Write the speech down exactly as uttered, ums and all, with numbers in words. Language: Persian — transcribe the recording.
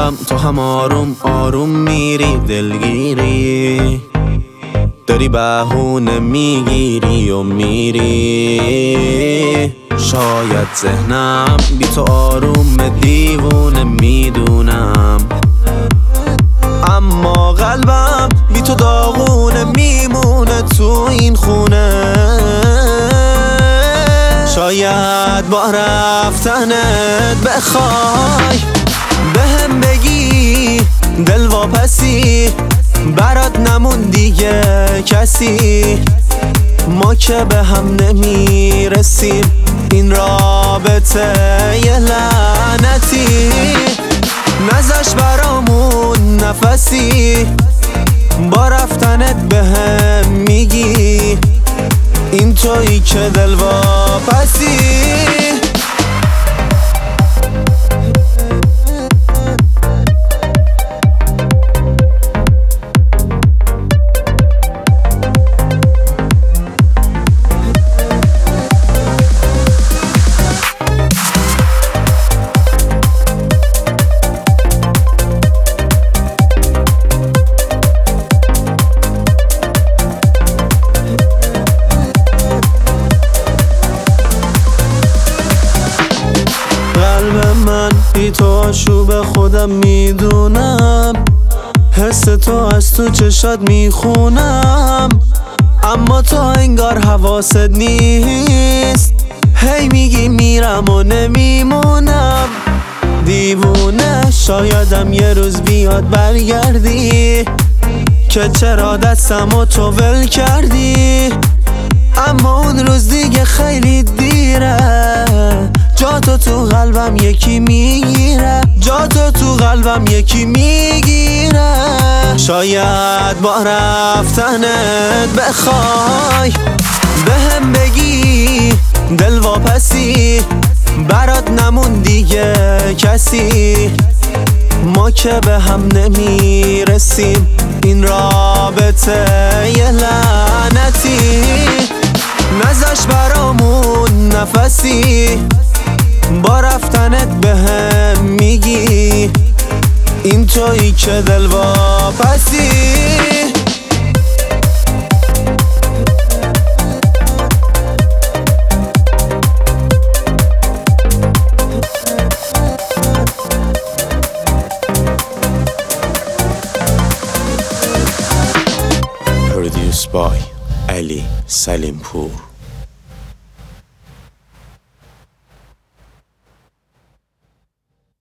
قلبم تو هم آروم آروم میری دلگیری، داری بهونه میگیری و میری. شاید ذهنم بی تو آروم دیوونه میدونم، اما قلبم بی تو داغونه میمونه تو این خونه. شاید با رفتنت بخوای بهم بگی دل واپسی، برات نمون دیگه کسی. ما که به هم نمیرسیم، این رابطه یه لعنتی. نذاش برامون نفسی، با رفتنت بهم میگی این تویی که دل واپسی. من بی تو آشوب خودم میدونم، حس تو از تو چشات میخونم، اما تو انگار حواست نیست. هی میگی میرم و نمیمونم، دیوونه. شایدم یه روز بیاد برگردی که چرا دستم و تو ول کردی، اما اون روز دیگه خیلی دیره. جاتو تو قلبم یکی میگیره، جاتو تو قلبم یکی میگیره. شاید با رفتنت بخوای بهم بگی دل واپسی، برات نمون دیگه کسی. ما که به هم نمیرسیم، این رابطه یه لعنتی. نذاش برامون نفسی، با رفتنت بهم میگی این تویی که دل واپسی. Produced by Ali Salimpour.